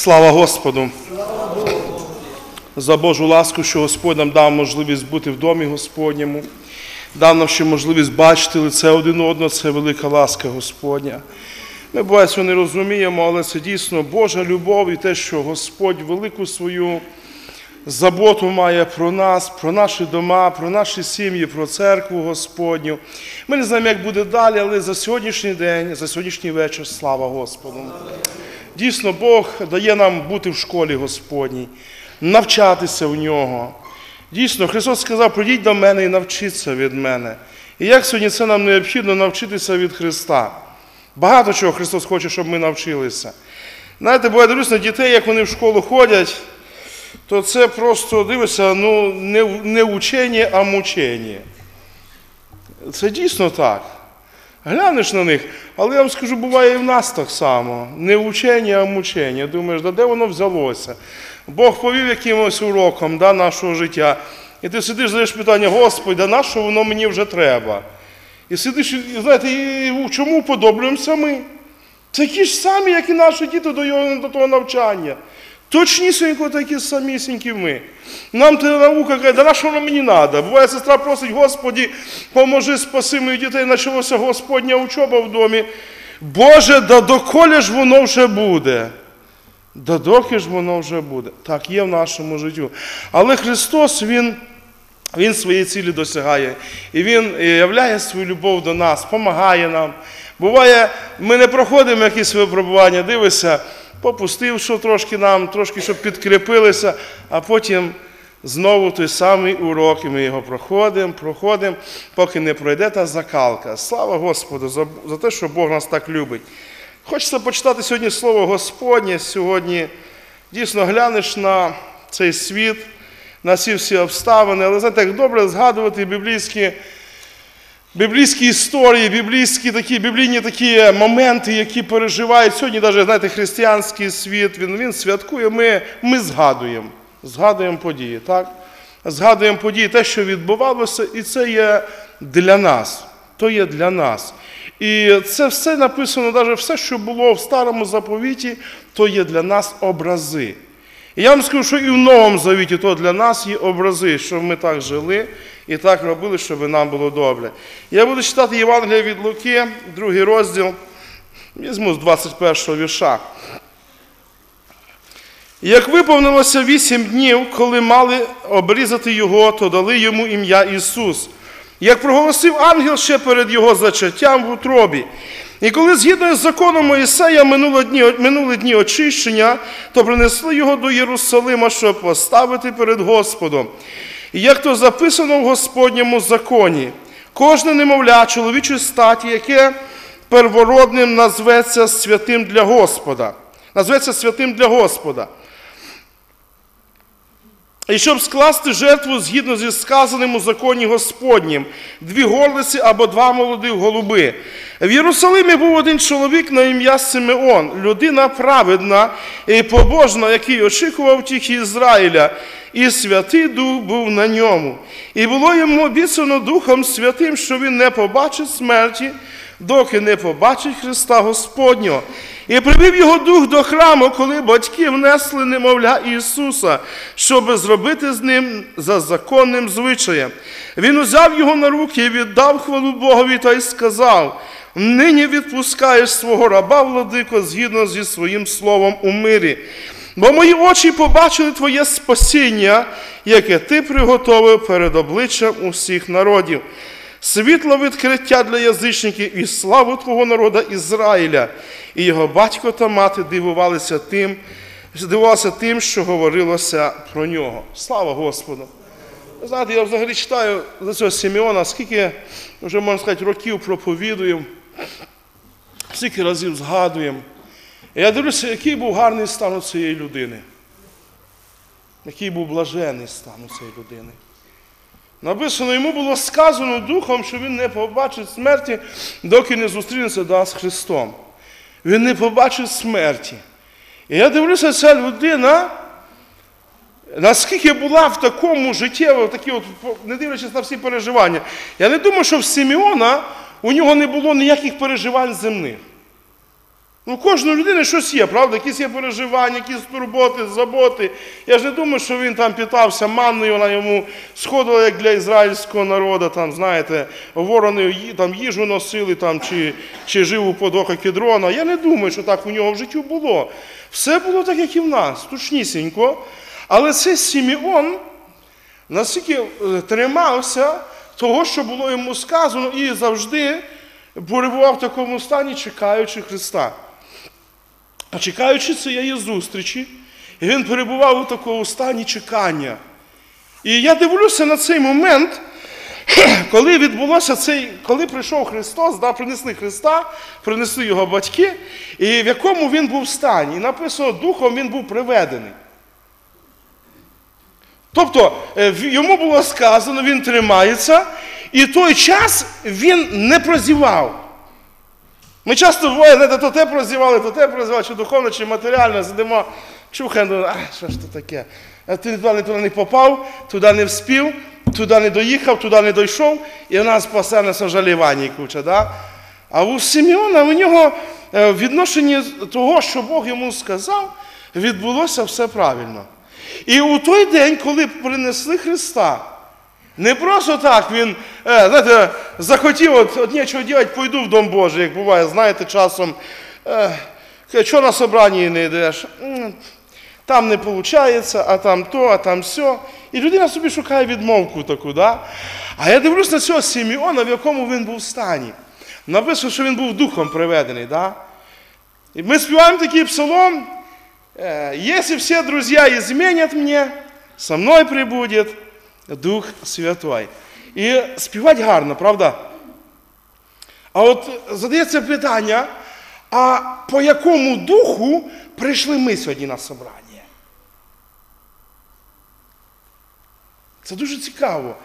Слава Господу! За Божу ласку, що Господь нам дав можливість бути в домі Господньому, дав нам ще можливість бачити лице один одного, це велика ласка Господня. Ми, буває, цього не розуміємо, але це дійсно Божа любов і те, що Господь велику свою заботу має про нас, про наші дома, про наші сім'ї, про церкву Господню. Ми не знаємо, як буде далі, але за сьогоднішній день, за сьогоднішній вечір, слава Господу. Дійсно, Бог дає нам бути в школі Господній, навчатися в Нього. Дійсно, Христос сказав, прийдіть до мене і навчіться від мене. І як сьогодні це нам необхідно навчитися від Христа? Багато чого Христос хоче, щоб ми навчилися. Знаєте, бо я дивлюсь на дітей, як вони в школу ходять, то це просто, дивишся, не учення, а мучення. Це дійсно так. Глянеш на них, але я вам скажу, буває і в нас так само. Не учення, а мучення. Думаєш, де воно взялося? Бог повів якимось уроком нашого життя. І ти сидиш, задаєш питання, Господи, на що воно мені вже треба? І сидиш, і знаєте, і чому подобаємося ми? Це ті ж самі, як і наші діти до того навчання. Точнісінько такі самісінькі ми. Нам та наука каже, на що воно мені треба? Буває, сестра просить, Господи, поможи, спаси моїх дітей, почалася Господня учоба в домі. Боже, да доколи ж воно вже буде? Да доки ж воно вже буде? Так, є в нашому житті. Але Христос, Він своєї цілі досягає. І Він являє свою любов до нас, допомагає нам. Буває, ми не проходимо якісь випробування, дивися, попустив, що трошки, щоб підкріпилися, а потім знову той самий урок, і ми його проходимо, поки не пройде та закалка. Слава Господу за те, що Бог нас так любить. Хочеться почитати сьогодні Слово Господнє, сьогодні дійсно глянеш на цей світ, на ці всі обставини, але знаєте, як добре згадувати біблійські історії, біблійні такі моменти, які переживають. Сьогодні навіть, знаєте, християнський світ, він святкує, ми згадуємо події, так? Згадуємо події, те, що відбувалося, і це є для нас, то є для нас. І це все написано, навіть все, що було в Старому Заповіті, то є для нас образи. І я вам скажу, що і в Новому Завіті то для нас є образи, щоб ми так жили і так робили, щоб нам було добре. Я буду читати Євангелія від Луки, 2 розділ, візьму з 21 вірша. Як виповнилося 8 днів, коли мали обрізати його, то дали йому ім'я Ісус. Як проголосив ангел ще перед його зачаттям в утробі. І коли згідно з законом Моїсея минули дні очищення, то принесли його до Єрусалима, щоб поставити перед Господом. І як то записано в Господньому законі, кожне немовля чоловічої статі, яке первородним назветься святим для Господа. І щоб скласти жертву згідно зі сказаним у законі Господнім, 2 горлиці або 2 молодих голуби. В Єрусалимі був один чоловік на ім'я Симеон, людина праведна і побожна, який очікував втіхи Ізраїля, і Святий Дух був на ньому. І було йому обіцяно Духом Святим, що він не побачить смерті, доки не побачить Христа Господнього. І привів його Дух до храму, коли батьки внесли немовля Ісуса, щоб зробити з ним за законним звичаєм. Він узяв його на руки і віддав хвалу Богові та й сказав: «Нині відпускаєш свого раба, владико, згідно зі своїм словом у мирі. Бо мої очі побачили твоє спасіння, яке ти приготовив перед обличчям усіх народів. Світло відкриття для язичників і славу твого народу Ізраїля». І його батько та мати дивувалися тим, що говорилося про нього. Слава Господу! Ви знаєте, я взагалі читаю за цього Симеона, скільки, вже можна сказати, років проповідуємо, скільки разів згадуємо. І я дивлюся, який був гарний стан у цієї людини. Який був блажений стан у цієї людини. Написано, йому було сказано Духом, що він не побачить смерті, доки не зустрінеться з Христом. Він не побачить смерті. І я дивлюся, ця людина, наскільки була в такому життєвому, не дивлячись на всі переживання. Я не думаю, що в Симеона у нього не було ніяких переживань земних. У кожної людини щось є, правда? Якісь є переживання, якісь турботи, заботи. Я ж не думаю, що він там питався манною, вона йому сходила, як для ізраїльського народу, там, знаєте, ворони там, їжу носили, там, чи жив у подоха Кедрона. Я не думаю, що так у нього в житті було. Все було так, як і в нас, точнісінько. Але цей Симеон настільки тримався того, що було йому сказано, і завжди перебував в такому стані, чекаючи Христа. Чекаючи цієї зустрічі, і він перебував у такому стані чекання. І я дивлюся на цей момент, коли відбулося коли прийшов Христос, принесли Христа, принесли його батьки, і в якому він був стані. І написано, духом він був приведений. Тобто, йому було сказано, він тримається, і той час він не прозівав. Ми часто буває, то те прозівали, чи духовно, чи матеріально, сидимо, чухаємо, що ж це таке? Ти туди не попав, туди не вспів, туди не доїхав, туди не дійшов, і в нас постійно сожалівання куча, да? А у Симеона, у нього в відношенні того, що Бог йому сказав, відбулося все правильно. І у той день, коли принесли Христа, не просто так він, знаєте, захотів, от нічого робити, пойду в Дом Божий, як буває, знаєте, часом, що на собранні не йдеш, там не виходить, а там то, а там все. І людина собі шукає відмовку таку, да? А я дивлюсь на цього Симеона, в якому він був в стані. Написано, що він був духом приведений, да? І ми співаємо такий псалом, «Если все друзья изменят мне, со мной прибудет Дух Святой». І співати гарно, правда? А от задається питання, а по якому духу прийшли ми сьогодні на собрання? Це дуже цікаво.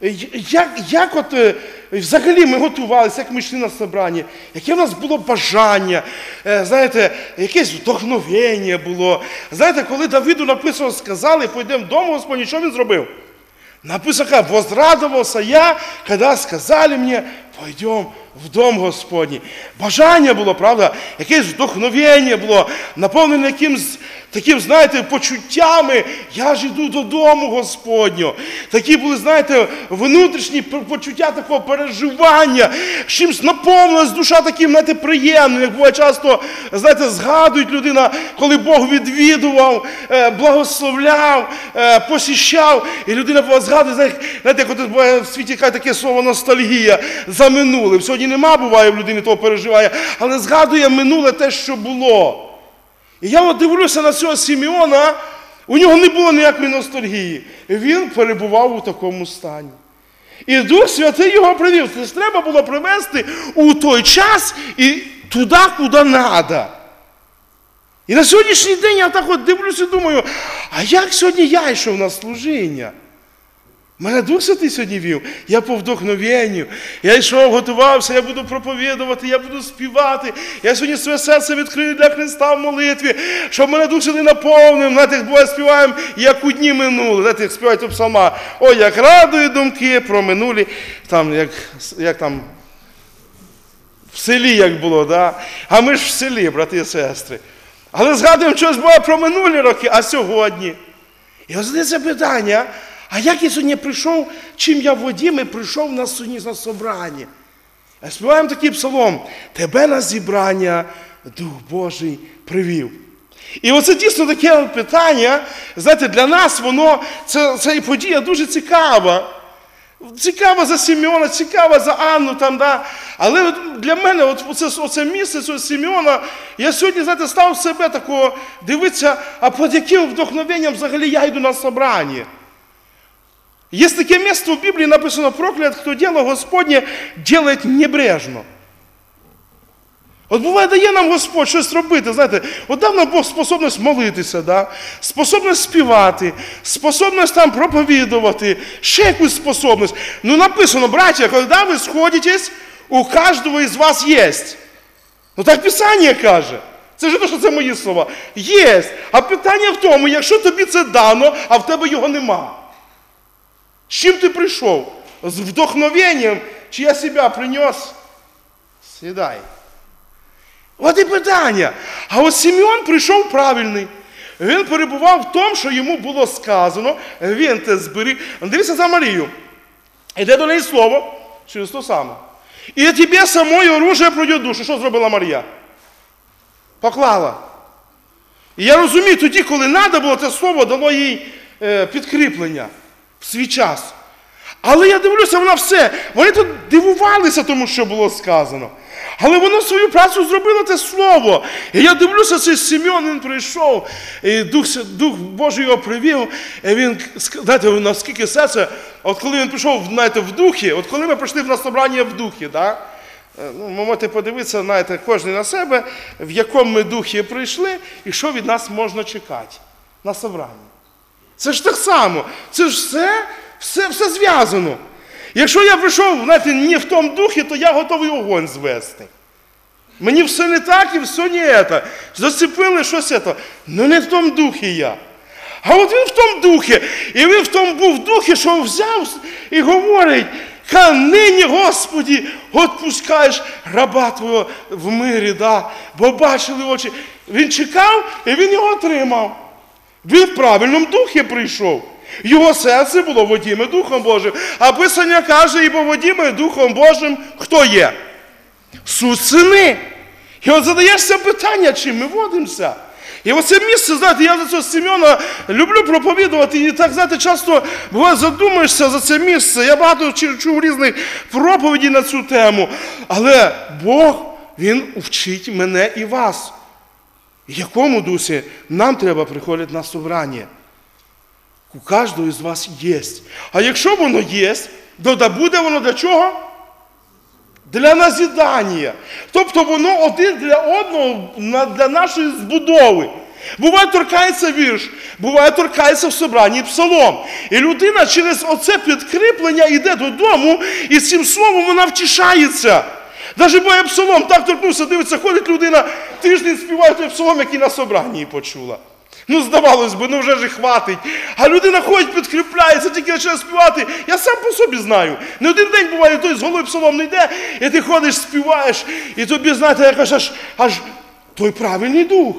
Як от взагалі ми готувалися, як ми йшли на собрання, яке в нас було бажання, знаєте, якесь вдохновення було. Знаєте, коли Давиду написано, сказали, пойдемо в дом Господній, що він зробив? Написано, возрадовался я, когда сказали мне, пойдем в дом Господній. Бажання було, правда, якесь вдохновення було, наповнене якимось таким, знаєте, почуттями, я ж йду додому Господнього. Такі були, знаєте, внутрішні почуття такого переживання, чимось наповнилась душа таким, знаєте, приємним, як буває часто, знаєте, згадують людина, коли Бог відвідував, благословляв, посіщав, і людина згадує, знаєте, як от буває в світі таке слово ностальгія за минулим. Сьогодні нема, буває, в людині того переживає, але згадує минуле те, що було. І я от дивлюся на цього Симеона, у нього не було ніякої ностальгії. Він перебував у такому стані. І Дух Святий його привів. Це ж треба було привести у той час і туди, куди треба. І на сьогоднішній день я так от дивлюся і думаю, а як сьогодні я йшов на служіння? Мене Дух Святий сьогодні вів, я по вдохновенню, я йшов, готувався, я буду проповідувати, я буду співати, я сьогодні своє серце відкрию для Христа в молитві, щоб мене Дух Святий наповнив, знаєте, як буває співаємо, як у дні минули, знаєте, як співають у псалма, ой, як радують думки про минулі, там, як там, в селі як було, да? А ми ж в селі, брати і сестри. Але згадуємо щось було про минулі роки, а сьогодні. І ось задається питання, а як я сьогодні прийшов, чим я Вадим, і прийшов на сьогодні на собрання? Співаємо такий псалом. Тебе на зібрання Дух Божий привів. І оце дійсно таке питання, знаєте, для нас воно, це подія дуже цікава. Цікава за Симеона, цікава за Анну там, да. Але для мене оце місце цього Симеона, я сьогодні, знаєте, став себе такого дивитися, а під яким вдохновенням взагалі я йду на собрання. Є таке місце в Біблії, написано, проклят, хто діло Господнє, ділить небрежно. От буває, дає нам Господь щось робити, знаєте, от дав нам Бог способність молитися, да? Способність співати, способність там проповідувати, ще якусь способність. Ну написано, браття, коли ви сходитесь, у кожного із вас є. Ну так Писання каже. Це ж не те, що це мої слова. Є. А питання в тому, якщо тобі це дано, а в тебе його нема. З чим ти прийшов? З вдохновенням, чи я себе принес? Сідай. От і питання. А от Симеон прийшов правильний. Він перебував в тому, що йому було сказано, він те зберіг. Дивіться за Марію. Іде до неї слово, через то саме. І тебе самої оружие пройде душу. Що зробила Марія? Поклала. І я розумію, тоді, коли треба було, це слово дало їй підкріплення в свій час. Але я дивлюся, вона все. Вони тут дивувалися тому, що було сказано. Але воно свою працю зробило, це слово. І я дивлюся, цей Симеон, він прийшов, і Дух Божий його привів. І він, знаєте, наскільки серце, от коли він прийшов, знаєте, в духі, от коли ми прийшли на собрання в духі, да? Ви можете подивитися, знаєте, кожен на себе, в якому ми духі прийшли, і що від нас можна чекати на собранні. Це ж так само, це ж все зв'язано. Якщо я прийшов, знаєте, не в тому духі, то я готовий огонь звести. Мені все не так і все не це. Зацепили щось це. Ну не в тому духі я. А от він в тому духі. І він в тому був духі, що взяв і говорить, нині, Господі, отпускаєш раба Твого в мирі, да? Бо бачили очі. Він чекав, і він його отримав. Він в правильному духі прийшов. Його серце було водіме Духом Божим. А Писання каже, ібо водіме Духом Божим хто є? Суть сини. І от задаєшся питання, чим ми водимося. І оце місце, знаєте, я за цього Симеона люблю проповідувати, і так, знаєте, часто буває задумаєшся за це місце. Я багато чув різних проповідей на цю тему. Але Бог, Він вчить мене і вас. В якому дусі нам треба приходити на собрання? У кожного із вас є. А якщо воно є, то буде воно для чого? Для назідання. Тобто воно один для одного, для нашої збудови. Буває торкається вірш, буває торкається в собранні псалом. І людина через оце підкріплення йде додому, і з цим словом вона втішається. Навіть буває псалом, так торкнувся, дивиться, ходить людина, тиждень співає той псалом, який на собранні почула. Ну, здавалось би, ну вже ж хватить. А людина ходить, підкріпляється, тільки почне співати. Я сам по собі знаю. Не один день буває, той з голови псалом не йде, і ти ходиш, співаєш, і тобі, знаєте, якось аж той правильний дух.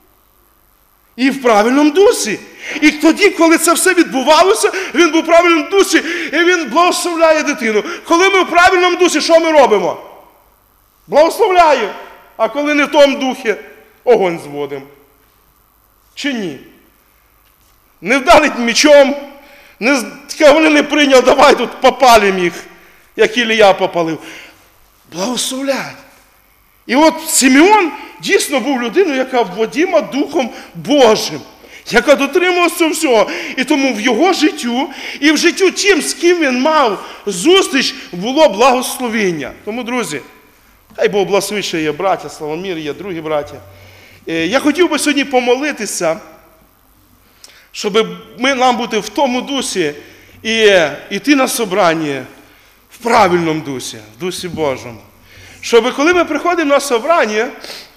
І в правильному дусі. І тоді, коли це все відбувалося, він був в правильному дусі, і він благословляє дитину. Коли ми в правильному дусі, що ми робимо? Благословляє. А коли не в тому духі, огонь зводимо. Чи ні? Не вдарить мечом, вони не прийняли, давай тут попалимо їх, як Ілія попалив. Благословляй. І от Симеон дійсно був людиною, яка водіма Духом Божим, яка дотримувалася всього. І тому в його життю і в життю тим, з ким він мав зустріч, було благословення. Тому, друзі, хай Бог благословить, що є браття, Славомір, є другі браття. Я хотів би сьогодні помолитися, щоб нам бути в тому дусі і йти на собрання в правильному дусі, в дусі Божому. Щоб коли ми приходимо на собрання,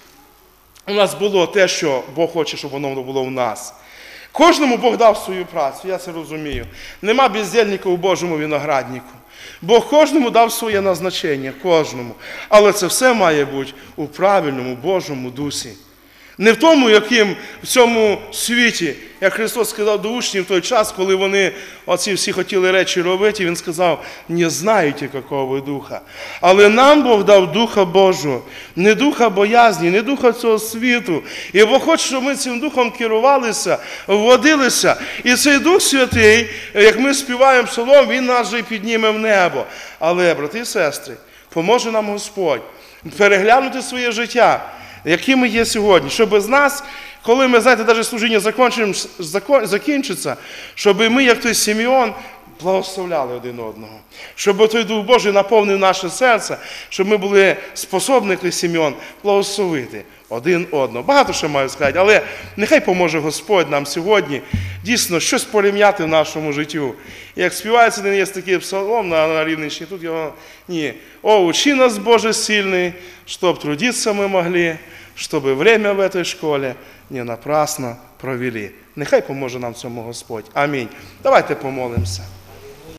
у нас було те, що Бог хоче, щоб воно було в нас. Кожному Бог дав свою працю, я це розумію. Нема бездільника у Божому винограднику. Бог кожному дав своє назначення, кожному. Але це все має бути у правильному Божому дусі. Не в тому, яким в цьому світі, як Христос сказав до учнів в той час, коли вони оці всі хотіли речі робити, Він сказав, не знаєте, якого ви духа. Але нам Бог дав Духа Божого, не духа боязні, не духа цього світу. І Бог хоче, щоб ми цим духом керувалися, вводилися. І цей Дух Святий, як ми співаємо псалом, Він нас же й підніме в небо. Але, брати і сестри, поможе нам Господь переглянути своє життя, які ми є сьогодні, щоб з нас, коли ми, знаєте, навіть служіння закінчиться, щоб ми, як той Симеон, благословляли один одного. Щоб той Дух Божий наповнив наше серце, щоб ми були способні, як той Симеон, благословити один одного. Багато що маю сказати, але нехай поможе Господь нам сьогодні дійсно щось порівняти в нашому життю. І як співається, не є такий псалом на Рівненщині, тут його ні. «О, учи нас, Боже сильный, чтоб трудиться мы могли, чтобы время в этой школе не напрасно провели». Нехай поможе нам в цьому Господь. Амінь. Давайте помолимося.